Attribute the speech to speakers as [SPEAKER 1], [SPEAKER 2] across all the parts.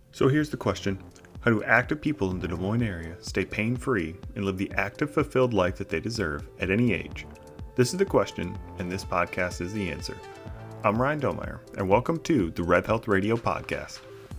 [SPEAKER 1] So here's the question. How do active people in the Des Moines area stay pain-free and live the active, fulfilled life that they deserve at any age? This is the question, and this podcast is the answer. I'm Ryan Domeyer, and welcome to the Rev Health Radio Podcast.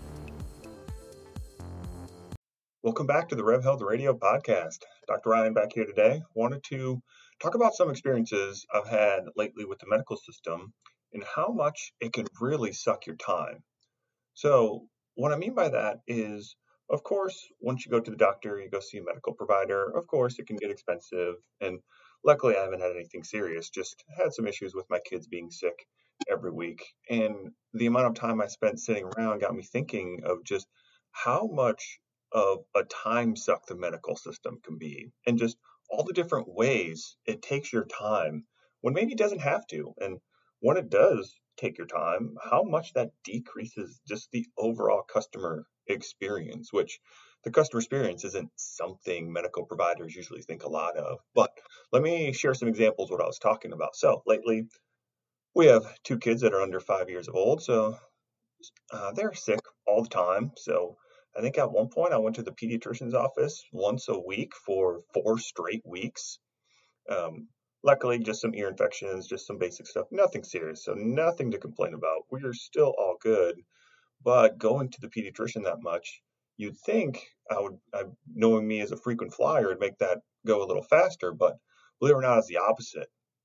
[SPEAKER 1] Welcome back to the Rev Health Radio Podcast. Dr. Ryan back here today. Wanted to talk about some experiences I've had lately with the medical system and how much it can really suck your time. So what I mean by that is, of course, once you go to the doctor, you go see a medical provider, of course, it can get expensive. And luckily, I haven't had anything serious, just had some issues with my kids being sick every week. And the amount of time I spent sitting around got me thinking of just how much of a time suck the medical system can be, and just all the different ways it takes your time when maybe it doesn't have to. And when it does take your time, how much that decreases just the overall customer experience, which the customer experience isn't something medical providers usually think a lot of. But let me share some examples of what I was talking about. So lately, we have two kids that are under 5 years old, so they're sick all the time. So I think at one point I went to the pediatrician's office once a week for 4 straight weeks. Um, Luckily, just some ear infections, just some basic stuff, nothing serious, so nothing to complain about. We are still all good, but going to the pediatrician that much, you'd think knowing me as a frequent flyer, would make that go a little faster, but believe it or not, it's the opposite.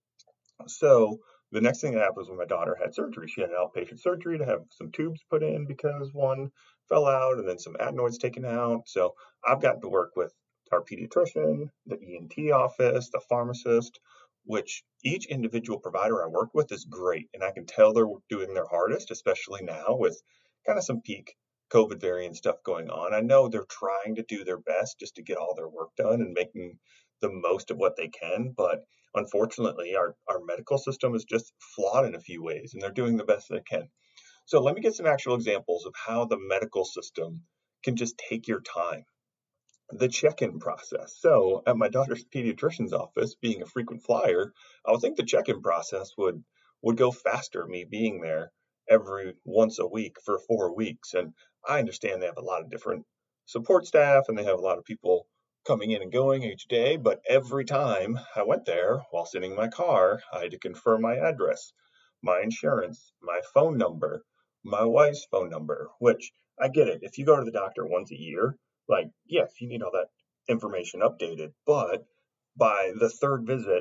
[SPEAKER 1] So the next thing that happened was when my daughter had surgery. She had an outpatient surgery to have some tubes put in because one fell out and then some adenoids taken out. So I've gotten to work with our pediatrician, the ENT office, the pharmacist, which each individual provider I work with is great. And I can tell they're doing their hardest, especially now with kind of some peak COVID variant stuff going on. I know they're trying to do their best just to get all their work done and making the most of what they can. But unfortunately, our medical system is just flawed in a few ways, and they're doing the best they can. So let me get some actual examples of how the medical system can just take your time. The check-in process. So at my daughter's pediatrician's office, being a frequent flyer, I would think the check-in process would go faster, me being there every once a week for 4 weeks. And I understand they have a lot of different support staff and they have a lot of people coming in and going each day, but every time I went there while sitting in my car, I had to confirm my address, my insurance, my phone number, my wife's phone number, which I get it. If you go to the doctor once a year, like, yes, you need all that information updated, but by the third visit,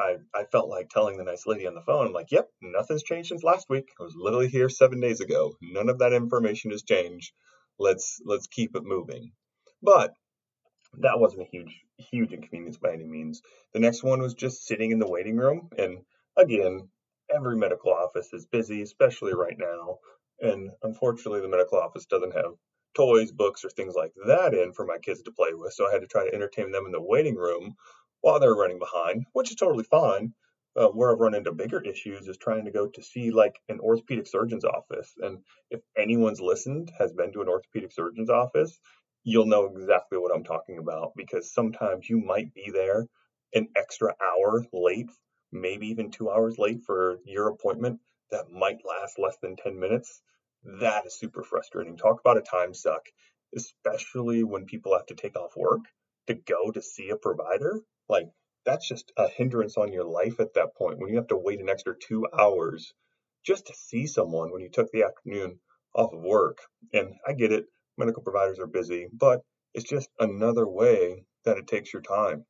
[SPEAKER 1] I felt like telling the nice lady on the phone, I'm like, yep, nothing's changed since last week. I was literally here 7 days ago. None of that information has changed. Let's keep it moving. But that wasn't a huge inconvenience by any means. The next one was just sitting in the waiting room. And again, every medical office is busy, especially right now. And unfortunately, the medical office doesn't have toys, books, or things like that in for my kids to play with. So I had to try to entertain them in the waiting room while they're running behind, which is totally fine. Where I've run into bigger issues is trying to go to see like an orthopedic surgeon's office. And if anyone's listened, has been to an orthopedic surgeon's office, you'll know exactly what I'm talking about, because sometimes you might be there an extra hour late, maybe even 2 hours late for your appointment that might last less than 10 minutes. That is super frustrating. Talk about a time suck, especially when people have to take off work to go to see a provider. Like, that's just a hindrance on your life at that point when you have to wait an extra 2 hours just to see someone when you took the afternoon off of work. And I get it, medical providers are busy, but it's just another way that it takes your time.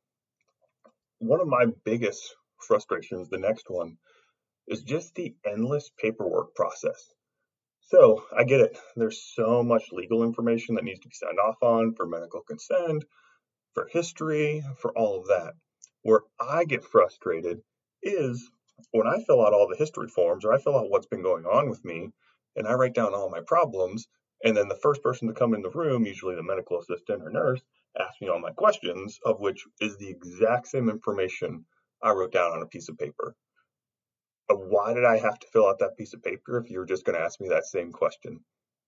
[SPEAKER 1] One of my biggest frustrations, the next one, is just the endless paperwork process. So I get it. There's so much legal information that needs to be signed off on for medical consent, for history, for all of that. Where I get frustrated is when I fill out all the history forms or I fill out what's been going on with me and I write down all my problems. And then the first person to come in the room, usually the medical assistant or nurse, asks me all my questions, of which is the exact same information I wrote down on a piece of paper. Why did I have to fill out that piece of paper if you were just going to ask me that same question?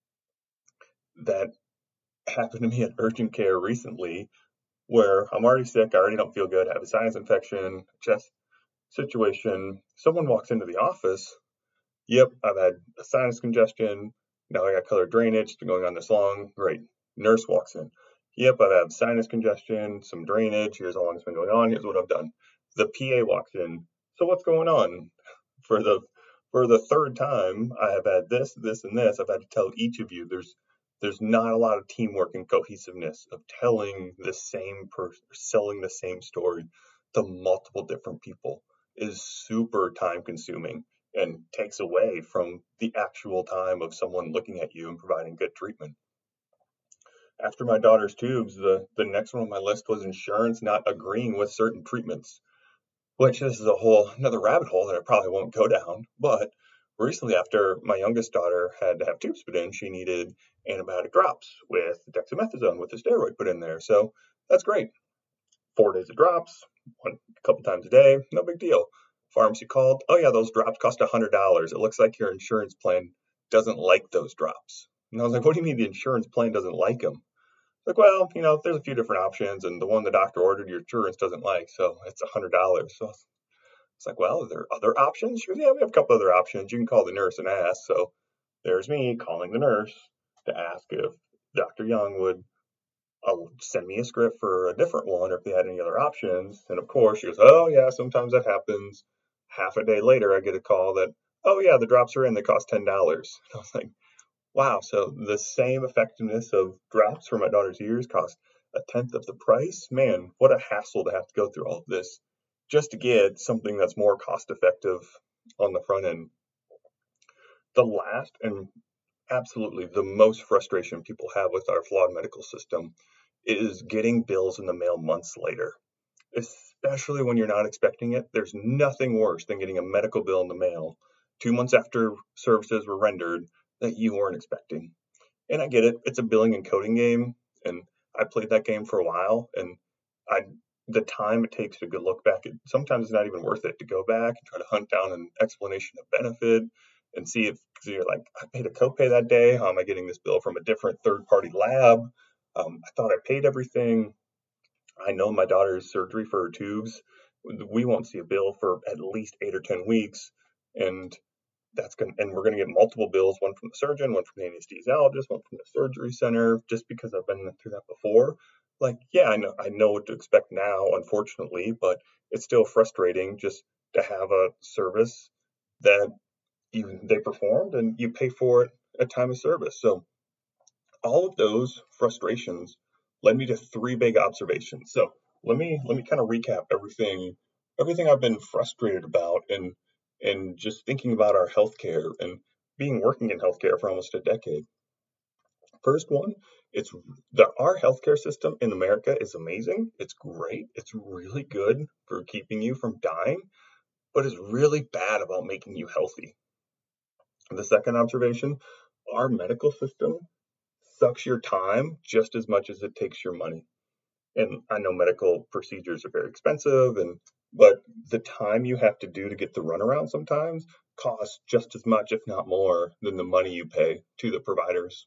[SPEAKER 1] That happened to me at urgent care recently, where I'm already sick, I already don't feel good, I have a sinus infection, chest situation. Someone walks into the office, yep, I've had a sinus congestion, Now I got colored drainage, it's been going on this long. Great. Nurse walks in. Yep, I've had sinus congestion, some drainage. Here's how long it's been going on. Here's what I've done. The PA walks in. So what's going on? For the for the third time, I have had this, this, and this. I've had to tell each of you there's not a lot of teamwork and cohesiveness of telling the same person, selling the same story to multiple different people is super time consuming and takes away from the actual time of someone looking at you and providing good treatment. After my daughter's tubes, the next one on my list was insurance not agreeing with certain treatments, which this is a whole another rabbit hole that I probably won't go down. But recently, after my youngest daughter had to have tubes put in, she needed antibiotic drops with dexamethasone with a steroid put in there. So that's great. 4 days of drops, a couple times a day, no big deal. Pharmacy called, oh yeah, those drops cost $100. It looks like your insurance plan doesn't like those drops. And I was like, what do you mean the insurance plan doesn't like them? Like, well, there's a few different options, and the one the doctor ordered your insurance doesn't like, so it's $100. So it's like, well, are there other options? She goes, yeah, we have a couple other options. You can call the nurse and ask. So there's me calling the nurse to ask if Dr. Young would send me a script for a different one or if they had any other options. And of course, she goes, oh, yeah, sometimes that happens. Half a day later, I get a call that, oh, yeah, the drops are in, they cost $10. I was like, wow, so the same effectiveness of drops for my daughter's ears cost a tenth of the price? Man, what a hassle to have to go through all of this just to get something that's more cost effective on the front end. The last and absolutely the most frustration people have with our flawed medical system is getting bills in the mail months later, especially when you're not expecting it. There's nothing worse than getting a medical bill in the mail 2 months after services were rendered that you weren't expecting. And I get it, it's a billing and coding game, and I played that game for a while, and I the time it takes to go look back, sometimes it's not even worth it to go back and try to hunt down an explanation of benefit and see if, because you're like, I paid a copay that day. How am I getting this bill from a different third party lab? I thought I paid everything. I know my daughter's surgery for her tubes. We won't see a bill for at least 8 or 10 weeks, and we're gonna get multiple bills, one from the surgeon, one from the anesthesiologist, one from the surgery center, just because I've been through that before. Like, yeah, I know what to expect now, unfortunately, but it's still frustrating just to have a service that they performed and you pay for it at time of service. So all of those frustrations led me to three big observations. So let me kind of recap everything I've been frustrated about and just thinking about our healthcare and being working in healthcare for almost a decade. First one, it's our healthcare system in America is amazing. It's great. It's really good for keeping you from dying, but it's really bad about making you healthy. The second observation, our medical system sucks your time just as much as it takes your money. And I know medical procedures are very expensive, but the time you have to do to get the runaround sometimes costs just as much, if not more, than the money you pay to the providers.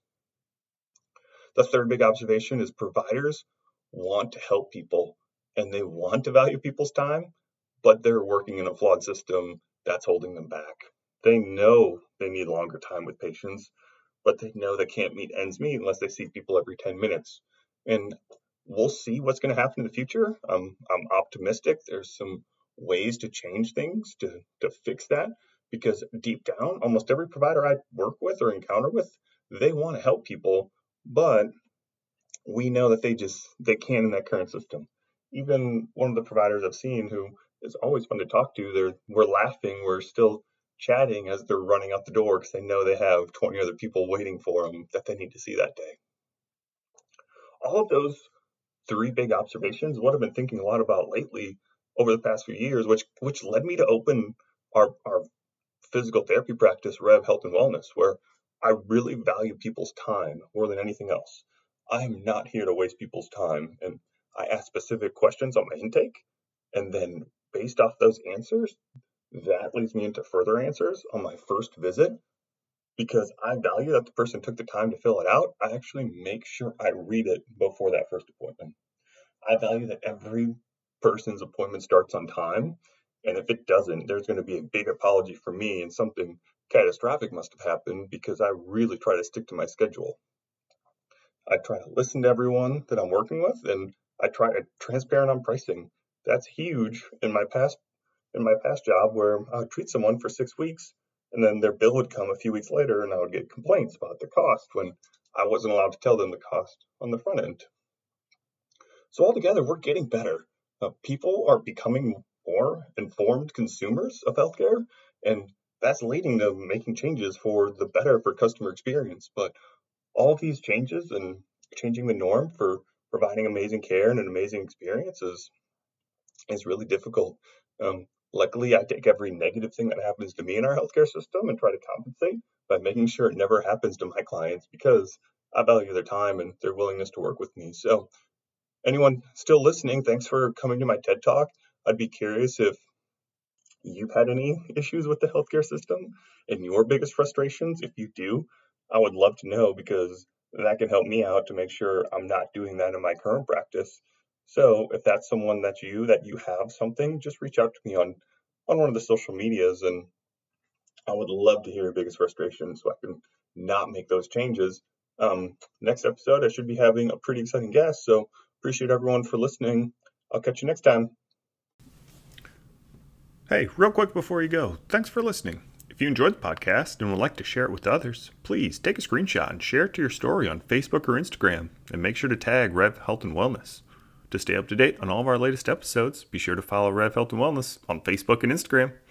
[SPEAKER 1] The third big observation is providers want to help people and they want to value people's time, but they're working in a flawed system that's holding them back. They know they need longer time with patients, but they know they can't meet ends meet unless they see people every 10 minutes. And we'll see what's going to happen in the future. I'm optimistic. There's some ways to change things to fix that because deep down, almost every provider I work with or encounter with, they want to help people, but we know that they can't in that current system. Even one of the providers I've seen who is always fun to talk to, we're laughing, we're still chatting as they're running out the door because they know they have 20 other people waiting for them that they need to see that day. All of those three big observations, what I've been thinking a lot about lately over the past few years, which led me to open our physical therapy practice, Rev Health and Wellness, where I really value people's time more than anything else. I'm not here to waste people's time, and I ask specific questions on my intake, and then based off those answers, that leads me into further answers on my first visit. Because I value that the person took the time to fill it out, I actually make sure I read it before that first appointment. I value that every person's appointment starts on time. And if it doesn't, there's going to be a big apology from me and something catastrophic must have happened because I really try to stick to my schedule. I try to listen to everyone that I'm working with, and I try to transparent on pricing. That's huge in my past job where I would treat someone for 6 weeks and then their bill would come a few weeks later and I would get complaints about the cost when I wasn't allowed to tell them the cost on the front end. So altogether, we're getting better. People are becoming more informed consumers of healthcare, and that's leading to making changes for the better for customer experience. But all of these changes and changing the norm for providing amazing care and an amazing experience is really difficult. Luckily, I take every negative thing that happens to me in our healthcare system and try to compensate by making sure it never happens to my clients because I value their time and their willingness to work with me. So, anyone still listening, thanks for coming to my TED Talk. I'd be curious if you've had any issues with the healthcare system and your biggest frustrations. If you do, I would love to know because that can help me out to make sure I'm not doing that in my current practice. So if that's someone that you have something, just reach out to me on one of the social medias and I would love to hear your biggest frustration so I can not make those changes. Next episode, I should be having a pretty exciting guest. So appreciate everyone for listening. I'll catch you next time.
[SPEAKER 2] Hey, real quick before you go, thanks for listening. If you enjoyed the podcast and would like to share it with others, please take a screenshot and share it to your story on Facebook or Instagram, and make sure to tag Rev Health and Wellness. To stay up to date on all of our latest episodes, be sure to follow Rev Health and Wellness on Facebook and Instagram.